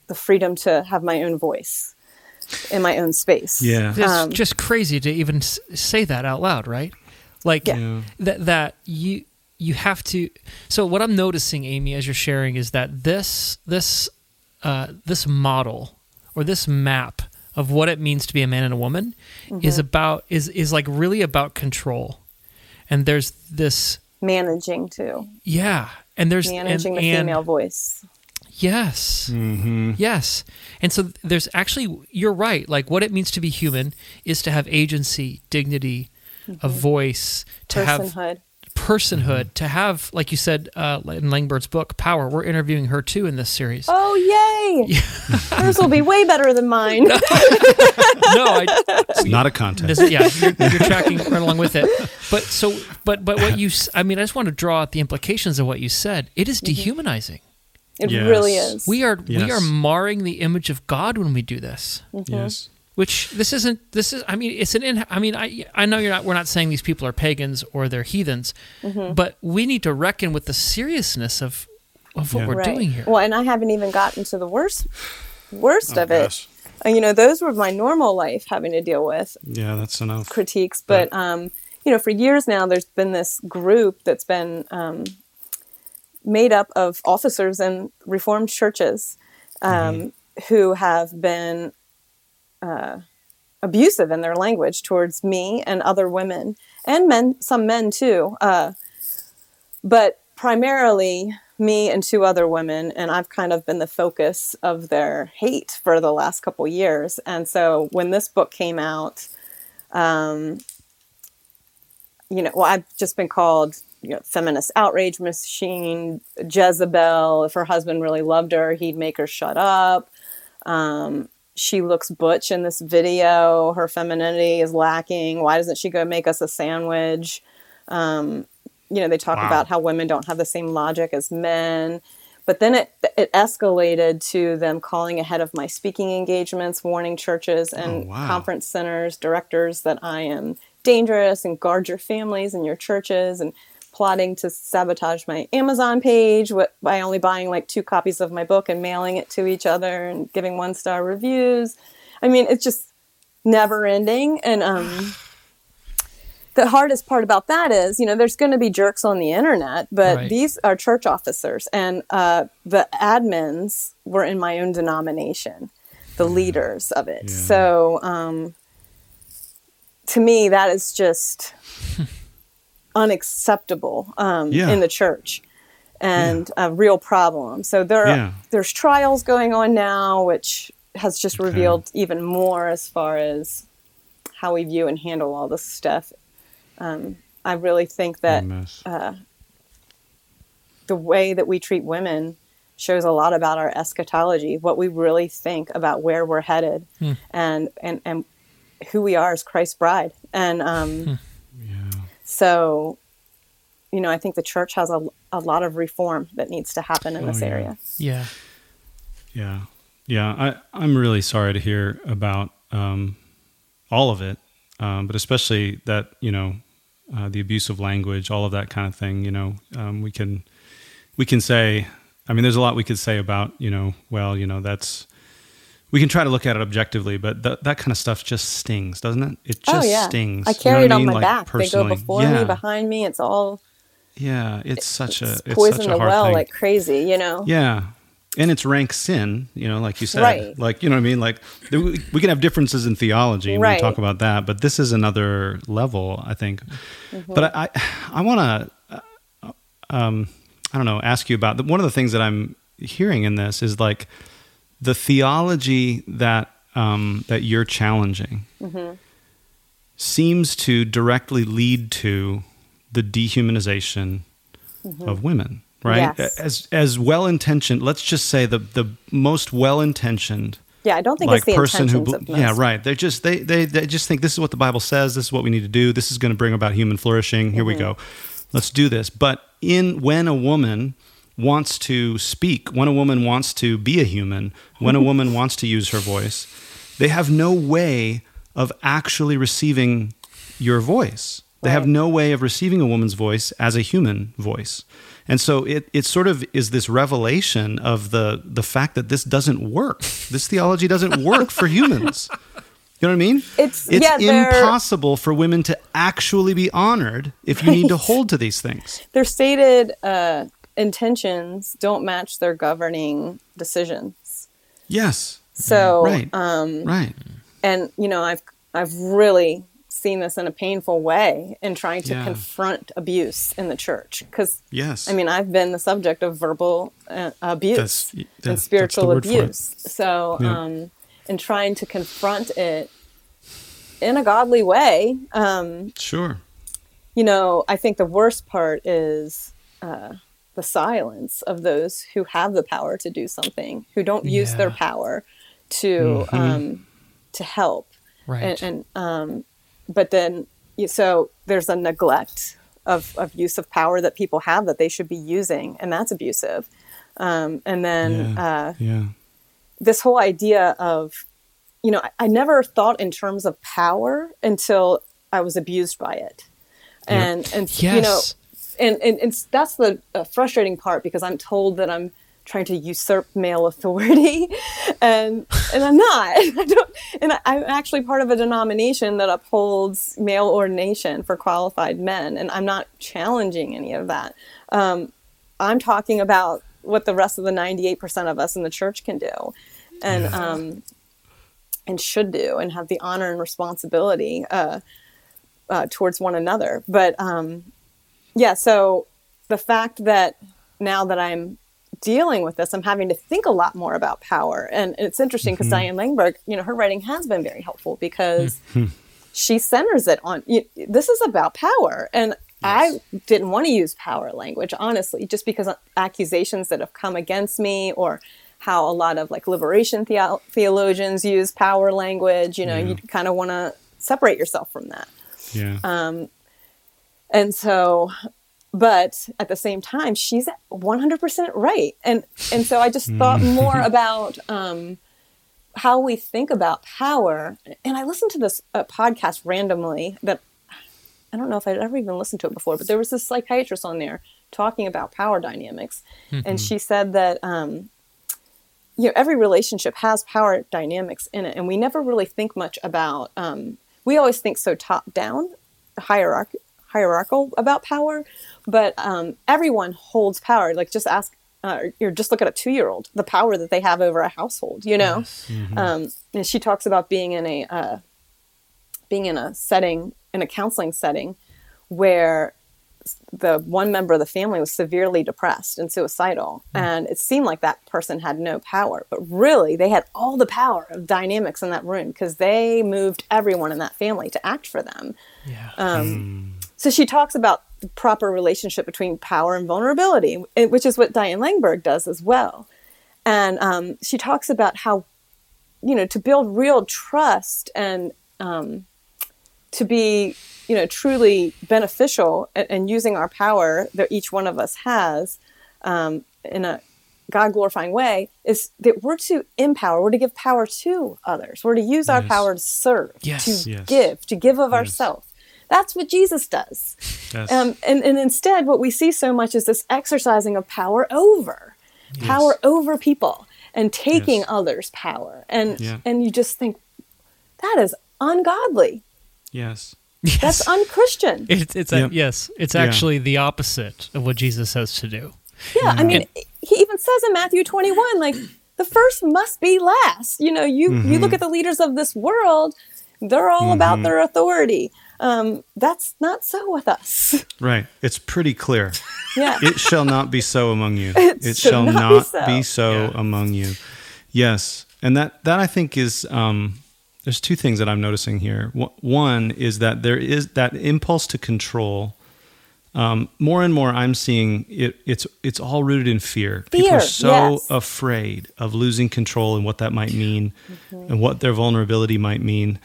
the freedom to have my own voice in my own space. Yeah. It's Um, just crazy to even s- say that out loud, right? Like Yeah. that that you you have to. So what I'm noticing, Amy, as you're sharing, is that this this uh, this model or this map of what it means to be a man and a woman Mm-hmm. is about is is like really about control. And there's this managing too, yeah, and there's managing and, the and, female voice. Yes. Mm-hmm. Yes. And so there's actually, you're right. Like what it means to be human is to have agency, dignity, a voice, to have Personhood. personhood, to have, like you said uh, in Langbird's book, power. We're interviewing her too in this series. Oh, yay! Hers will be way better than mine. No, I, It's not a contest. This, yeah, you're, you're tracking right along with it. But so, but but what you, s- I mean, I just want to draw out the implications of what you said. It is dehumanizing. It Yes. really is. We are we Yes. are marring the image of God when we do this. Yes. Which this isn't. This is. I mean, it's an. In, I mean, I I know you're not. We're not saying these people are pagans or they're heathens, but we need to reckon with the seriousness of of what Yeah. we're Right. doing here. Well, and I haven't even gotten to the worst, worst Oh, of it. gosh. And, you know, those were my normal life having to deal with Yeah, that's enough. critiques. But, um, you know, for years now, there's been this group that's been um, made up of officers in Reformed churches um, Mm-hmm. who have been uh, abusive in their language towards me and other women and men, some men too. Uh, but primarily me and two other women, and I've kind of been the focus of their hate for the last couple years. And so when this book came out, um, you know, well, I've just been called, you know, feminist outrage machine, Jezebel. If her husband really loved her, he'd make her shut up. Um, she looks butch in this video. Her femininity is lacking. Why doesn't she go make us a sandwich? Um, you know, they talk Wow. about how women don't have the same logic as men. But then it it escalated to them calling ahead of my speaking engagements, warning churches and Oh, wow. conference centers, directors that I am dangerous and guard your families and your churches, and plotting to sabotage my Amazon page wi- by only buying like two copies of my book and mailing it to each other and giving one star reviews. I mean, it's just never ending. And um, the hardest part about that is, you know, there's going to be jerks on the internet, but Right. these are church officers, and uh, the admins were in my own denomination, the leaders of it. Yeah. So um, to me, that is just unacceptable um, Yeah. in the church, and a real problem. So there are, Yeah. there's trials going on now, which has just revealed even more as far as how we view and handle all this stuff. Um, I really think that A mess. the way that we treat women shows a lot about our eschatology, what we really think about where we're headed, and, and, and who we are as Christ's bride. And um, Yeah. so, you know, I think the church has a, a lot of reform that needs to happen in Oh, this yeah. area. Yeah. Yeah. Yeah. I, I'm really sorry to hear about um, all of it, um, but especially that, you know, uh, the abuse of language, all of that kind of thing. You know, um, we can we can say, I mean, there's a lot we could say about, you know, well, you know, that's, we can try to look at it objectively, but th- that kind of stuff just stings, doesn't it? It just oh, yeah. stings. I You know carry what it on mean? my Like, back. They go personally. before yeah. me, behind me. It's all Yeah, it's such a it's it's poison such a the hard well thing. like crazy, you know? Yeah. And it's rank sin, you know, like you said. Right. Like, you know what I mean? Like, th- we we can have differences in theology and we Right. can talk about that, but this is another level, I think. Mm-hmm. But I, I, I want to, uh, um, I don't know, ask you about, the, one of the things that I'm hearing in this is like the theology that, um, that you're challenging Mm-hmm. seems to directly lead to the dehumanization of women. Right, Yes. as as well intentioned. Let's just say the the most well intentioned, Yeah, I don't think like it's the person who, intentions bel- of yeah, most. right. They just they, they they just think this is what the Bible says. This is what we need to do. This is going to bring about human flourishing. Here we Mm-hmm. go. Let's do this. But in when a woman wants to speak, when a woman wants to be a human, when a woman wants to use her voice, they have no way of actually receiving your voice. They Right. have no way of receiving a woman's voice as a human voice. And so it it sort of is this revelation of the the fact that this doesn't work. This theology doesn't work for humans. You know what I mean? It's- it's yeah, they're- impossible for women to actually be honored if you need to Right. hold to these things. Their stated uh, intentions don't match their governing decisions. Yes. So, Right. um, Right. and you know, I've I've really seen this in a painful way in trying to Yeah. confront abuse in the church. Because, Yes. I mean, I've been the subject of verbal uh, abuse That's- yeah, that's and the spiritual word for it. abuse. So, Yeah. um, in trying to confront it in a godly way, um, Sure. you know, I think the worst part is uh, the silence of those who have the power to do something, who don't use their Yeah. power to Mm-hmm. um, to help. Right. And, and um, but then you- so there's a neglect of, of use of power that people have that they should be using, and that's abusive. Um, and then Yeah. uh, Yeah. this whole idea of, you know, I, I never thought in terms of power until I was abused by it. And, and you know, Yes. and, and it's, that's the uh, frustrating part, because I'm told that I'm trying to usurp male authority, and and I'm not. I don't, and I, I'm actually part of a denomination that upholds male ordination for qualified men, and I'm not challenging any of that. Um, I'm talking about what the rest of the ninety-eight percent of us in the church can do, and um, and should do, and have the honor and responsibility uh, uh, towards one another. But um, yeah, so the fact that now that I'm dealing with this, I'm having to think a lot more about power. And it's interesting because Diane Langberg, you know, her writing has been very helpful, because she centers it on, you, this is about power. And I didn't want to use power language, honestly, just because of accusations that have come against me, or how a lot of like liberation theo- theologians use power language. You know, you kind of want to separate yourself from that. Yeah. Um, and so, but at the same time, she's one hundred percent right. And, and so I just thought more about, um, how we think about power. And I listened to this uh, podcast randomly that I don't know if I'd ever even listened to it before, but there was this psychiatrist on there talking about power dynamics. And she said that, um, you know, every relationship has power dynamics in it. And we never really think much about, um, we always think so top down, hierarch- hierarchical about power, but um, everyone holds power. Like just ask, uh, or just look at a two-year-old, the power that they have over a household, you know? Yes. Um, and she talks about being in a, uh, being in a setting, in a counseling setting, where the one member of the family was severely depressed and suicidal. Mm. And it seemed like that person had no power, but really they had all the power of dynamics in that room, because they moved everyone in that family to act for them. Yeah. Um, Mm. So she talks about the proper relationship between power and vulnerability, which is what Diane Langberg does as well. And um, she talks about how, you know, to build real trust and um, to be, you know, truly beneficial and, and using our power that each one of us has um, in a God-glorifying way, is that we're to empower, we're to give power to others. We're to use our Yes. power to serve, Yes. to Yes. give, to give of Yes. ourselves. That's what Jesus does. Yes. Um, and, and instead, what we see so much is this exercising of power over, power over people, and taking Yes. others' power. And Yeah. and you just think, that is ungodly. yes. Yes. That's unchristian. It's it's Yep. a, yes, it's Yeah. actually the opposite of what Jesus says to do. Yeah, I mean, And- he even says in Matthew twenty-one, like, the first must be last. You know, you, you look at the leaders of this world, they're all about their authority. Um, that's not so with us. Right. It's pretty clear. Yeah. It shall not be so among you. It It, shall shall not not, be so. be so Yeah. among you. Yes. And that, that I think is, um, there's two things that I'm noticing here. Wh- One is that there is that impulse to control. Um, more and more, I'm seeing it. It's it's all rooted in fear. People are Fear, so yes. afraid of losing control and what that might mean, and what their vulnerability might mean.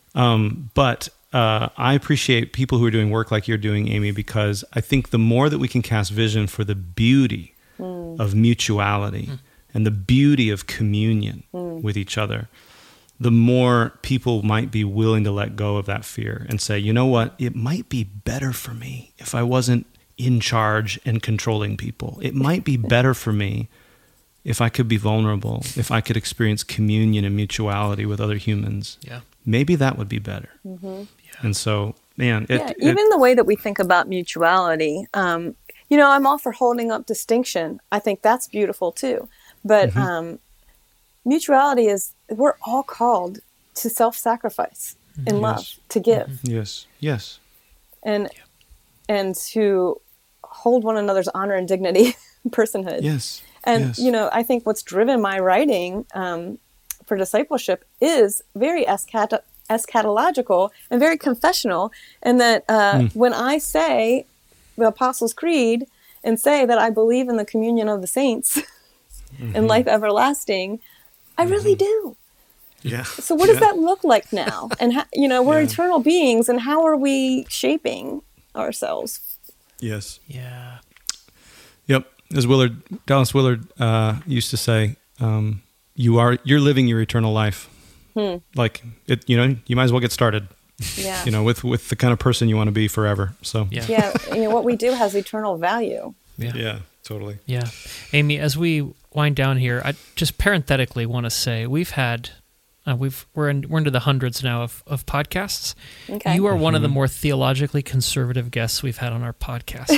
Um, but uh, I appreciate people who are doing work like you're doing, Amy, because I think the more that we can cast vision for the beauty of mutuality and the beauty of communion with each other, the more people might be willing to let go of that fear and say, you know what, it might be better for me if I wasn't in charge and controlling people. It might be better for me if I could be vulnerable, if I could experience communion and mutuality with other humans. Yeah. Maybe that would be better. Mm-hmm. Yeah. And so, man, it, yeah, it, even the way that we think about mutuality, um, you know, I'm all for holding up distinction. I think that's beautiful too. But mm-hmm. um, mutuality is, we're all called to self-sacrifice in yes. love, to give. Mm-hmm. Yes, yes. And yeah. and to hold one another's honor and dignity, personhood. Yes. And, yes. you know, I think what's driven my writing um, for discipleship is very eschat- eschatological and very confessional. And that uh, mm. when I say the Apostles' Creed and say that I believe in the communion of the saints mm-hmm. and life everlasting, I mm-hmm. really do. Yeah. So what does yeah. that look like now? And, how, you know, we're yeah. eternal beings, and how are we shaping ourselves? Yes. Yeah. Yep. As Willard, Dallas Willard uh, used to say, um, you are, you're living your eternal life. Hmm. Like it, you know, you might as well get started. Yeah. You know, with, with the kind of person you want to be forever. So yeah. yeah. You know, what we do has eternal value. Yeah. Yeah, totally. Yeah. Amy, as we wind down here, I just parenthetically want to say we've had, uh, we've, we're in, we're into the hundreds now of, of podcasts. Okay. You are one mm-hmm. of the more theologically conservative guests we've had on our podcast.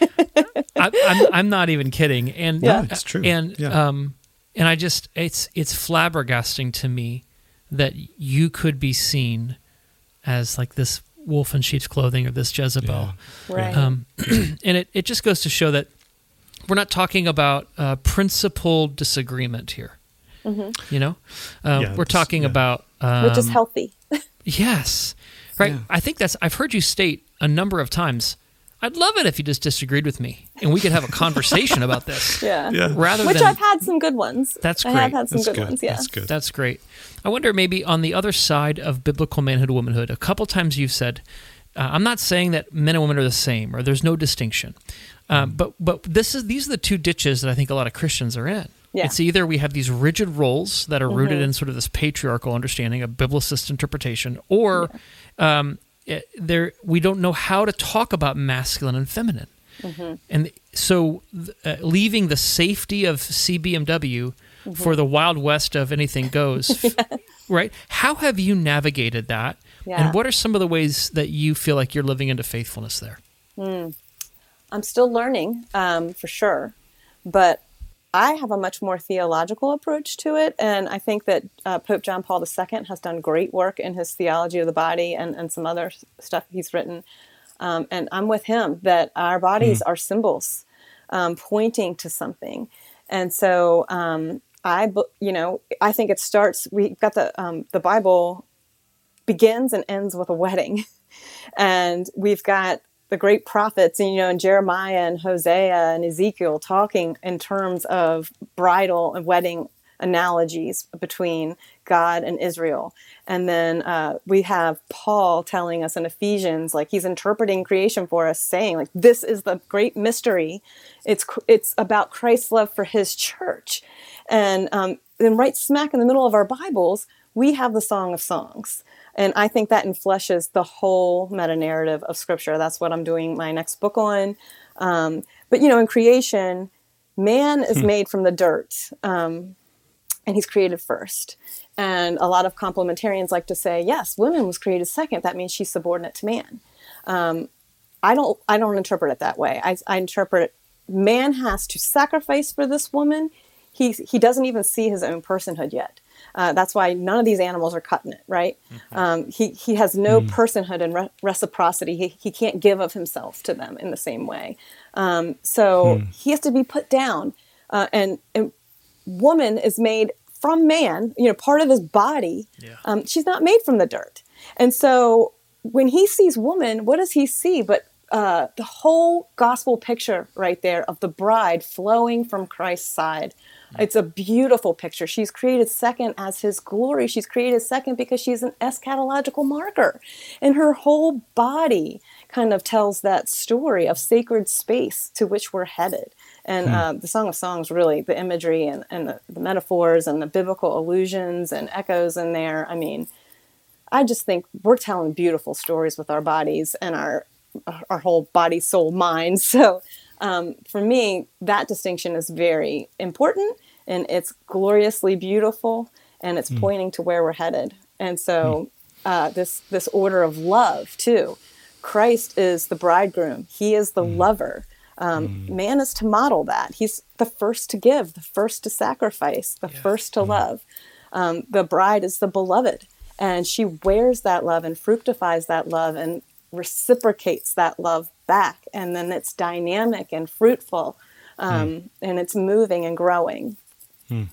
I, I'm, I'm not even kidding. And, yeah. No, it's true. And, yeah. um, and I just, it's, it's flabbergasting to me that you could be seen as like this wolf in sheep's clothing or this Jezebel. Yeah. Right. Um, and it, it just goes to show that we're not talking about uh, principled disagreement here. Mm-hmm. You know, um, yeah, we're talking yeah. about... Um, Which is healthy. Yes. Right. Yeah. I think that's... I've heard you state a number of times, I'd love it if you just disagreed with me and we could have a conversation about this. Yeah. yeah. Rather Which than, I've had some good ones. That's I great. have had some That's good, good. ones, yeah. That's good. That's great. I wonder maybe on the other side of biblical manhood and womanhood, a couple times you've said, uh, I'm not saying that men and women are the same or there's no distinction, um, but but this is these are the two ditches that I think a lot of Christians are in. Yeah. It's either we have these rigid roles that are Mm-hmm. rooted in sort of this patriarchal understanding of biblicist interpretation, or yeah. um, it, there we don't know how to talk about masculine and feminine. Mm-hmm. And so uh, leaving the safety of C B M W mm-hmm. for the Wild West of anything goes, yeah. right? How have you navigated that? Yeah. And what are some of the ways that you feel like you're living into faithfulness there? Mm. I'm still learning, um, for sure. But I have a much more theological approach to it. And I think that uh, Pope John Paul the Second has done great work in his theology of the body and, and some other stuff he's written. Um, and I'm with him that our bodies mm. are symbols um, pointing to something. And so um, I, you know, I think it starts, we've got the, um, the Bible begins and ends with a wedding. And we've got the great prophets, and, you know, and Jeremiah and Hosea and Ezekiel talking in terms of bridal and wedding analogies between God and Israel. And then uh, we have Paul telling us in Ephesians, like he's interpreting creation for us, saying like, this is the great mystery. It's it's about Christ's love for his church. And um, then right smack in the middle of our Bibles, we have the Song of Songs. And I think that enfleshes the whole meta-narrative of Scripture. That's what I'm doing my next book on. Um, but, you know, in creation, man is hmm. made from the dirt. Um, and he's created first. And a lot of complementarians like to say, yes, woman was created second. That means she's subordinate to man. Um, I don't I don't interpret it that way. I, I interpret it, man has to sacrifice for this woman. He, he doesn't even see his own personhood yet. Uh, that's why none of these animals are cutting it, right? Mm-hmm. Um, he, he has no mm. personhood and re- reciprocity. He, he can't give of himself to them in the same way. Um, so mm. he has to be put down. Uh, and, and woman is made from man, you know, part of his body. Yeah. Um, she's not made from the dirt. And so when he sees woman, what does he see but uh, the whole gospel picture right there of the bride flowing from Christ's side. It's a beautiful picture. She's created second as his glory. She's created second because she's an eschatological marker. And her whole body kind of tells that story of sacred space to which we're headed. And hmm. uh, the Song of Songs, really, the imagery and, and the, the metaphors and the biblical allusions and echoes in there. I mean, I just think we're telling beautiful stories with our bodies and our our whole body, soul, mind. So um, for me, that distinction is very important, and it's gloriously beautiful, and it's mm. pointing to where we're headed. And so mm. uh, this this order of love, too. Christ is the bridegroom. He is the mm. lover. Um, mm. Man is to model that. He's the first to give, the first to sacrifice, the yeah. first to mm. love. Um, the bride is the beloved, and she wears that love and fructifies that love and reciprocates that love back, and then it's dynamic and fruitful, um, mm. and it's moving and growing. Hmm.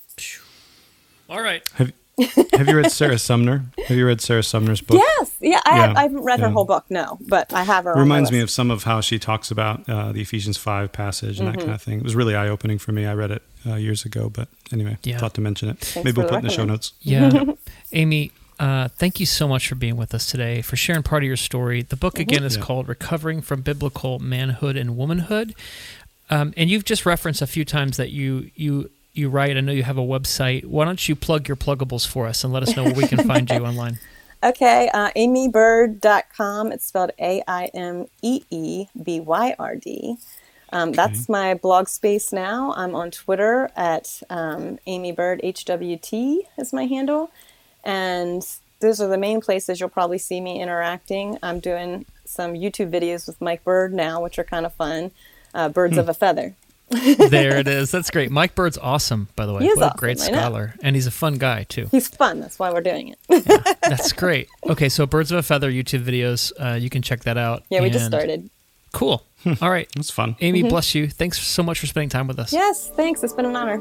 All right. Have, have you read Sarah Sumner? Have you read Sarah Sumner's book? Yes. Yeah, I, yeah. Have, I haven't read yeah. her whole book, no, but I have her. It on reminds my me list. of some of how she talks about uh, the Ephesians five passage and mm-hmm. that kind of thing. It was really eye-opening for me. I read it uh, years ago, but anyway, yeah. thought to mention it. Thanks Maybe we'll put it in the show recommend. notes. Yeah. Amy, Uh, thank you so much for being with us today, for sharing part of your story. The book, again, mm-hmm. is yeah. called Recovering from Biblical Manhood and Womanhood. Um, and you've just referenced a few times that you you you write. I know you have a website. Why don't you plug your pluggables for us and let us know where we can find you online? Okay, uh, amy bird dot com. It's spelled A I M E E B Y R D. Um, okay. That's my blog space now. I'm on Twitter at um, Amy Bird H W T is my handle. And those are the main places you'll probably see me interacting. I'm doing some YouTube videos with Mike Bird now, which are kind of fun. Uh, Birds hmm. of a Feather. There it is. That's great. Mike Bird's awesome, by the way. He is what awesome, a great I know. scholar. And he's a fun guy, too. He's fun. That's why we're doing it. Yeah, that's great. Okay, so Birds of a Feather YouTube videos. Uh, you can check that out. Yeah, we and just started. Cool. All right. That's fun. Amy, mm-hmm. bless you. Thanks so much for spending time with us. Yes, thanks. It's been an honor.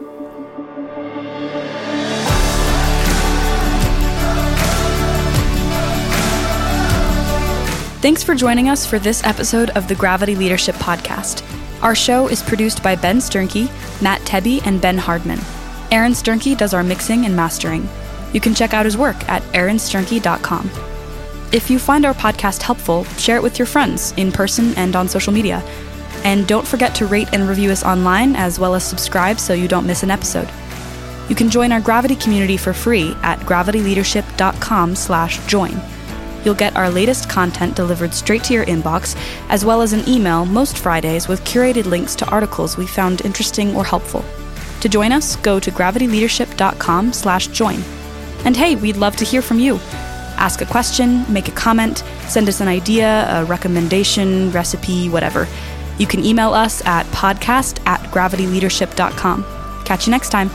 Thanks for joining us for this episode of the Gravity Leadership Podcast. Our show is produced by Ben Sternke, Matt Tebbe, and Ben Hardman. Aaron Sternke does our mixing and mastering. You can check out his work at aaron sternke dot com. If you find our podcast helpful, share it with your friends in person and on social media. And don't forget to rate and review us online, as well as subscribe so you don't miss an episode. You can join our Gravity community for free at gravity leadership dot com slash join. You'll get our latest content delivered straight to your inbox, as well as an email most Fridays with curated links to articles we found interesting or helpful. To join us, go to gravity leadership dot com slash join. And hey, we'd love to hear from you. Ask a question, make a comment, send us an idea, a recommendation, recipe, whatever. You can email us at podcast at gravity leadership dot com. Catch you next time.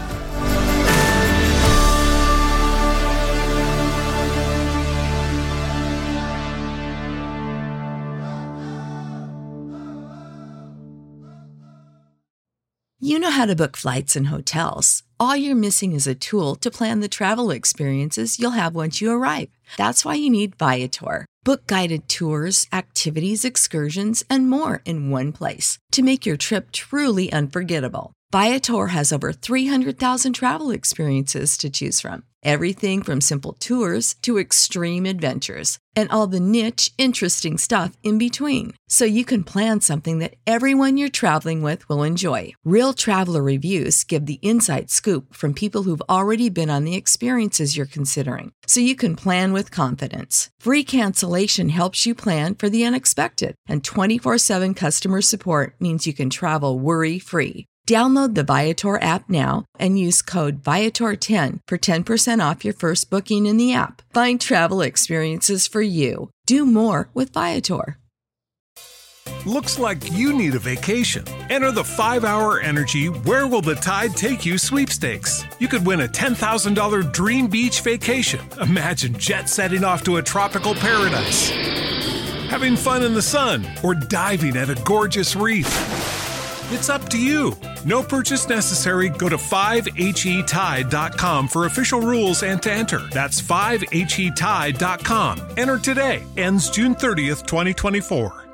You know how to book flights and hotels. All you're missing is a tool to plan the travel experiences you'll have once you arrive. That's why you need Viator. Book guided tours, activities, excursions, and more in one place to make your trip truly unforgettable. Viator has over three hundred thousand travel experiences to choose from. Everything from simple tours to extreme adventures and all the niche, interesting stuff in between. So you can plan something that everyone you're traveling with will enjoy. Real traveler reviews give the inside scoop from people who've already been on the experiences you're considering. So you can plan with confidence. Free cancellation helps you plan for the unexpected. And twenty-four seven customer support means you can travel worry-free. Download the Viator app now and use code Viator ten for ten percent off your first booking in the app. Find travel experiences for you. Do more with Viator. Looks like you need a vacation. Enter the five hour Energy Where Will the Tide Take You sweepstakes. You could win a ten thousand dollars dream beach vacation. Imagine jet setting off to a tropical paradise, having fun in the sun, or diving at a gorgeous reef. It's up to you. No purchase necessary. Go to five H E tide dot com for official rules and to enter. That's five H E tide dot com. Enter today. Ends June thirtieth, twenty twenty-four.